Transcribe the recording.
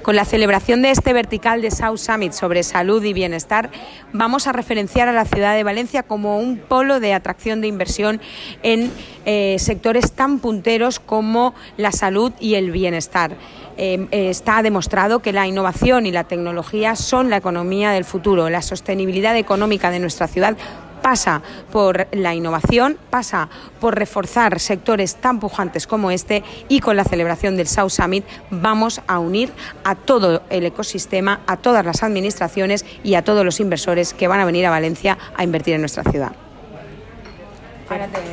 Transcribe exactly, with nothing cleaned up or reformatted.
Con la celebración de este vertical de South Summit sobre salud y bienestar, vamos a referenciar a la ciudad de Valencia como un polo de atracción de inversión en eh, sectores tan punteros como la salud y el bienestar. Eh, eh, está demostrado que la innovación y la tecnología son la economía del futuro. La sostenibilidad económica de nuestra ciudad pasa por la innovación, pasa por reforzar sectores tan pujantes como este, y con la celebración del South Summit vamos a unir a todo el ecosistema, a todas las administraciones y a todos los inversores que van a venir a Valencia a invertir en nuestra ciudad.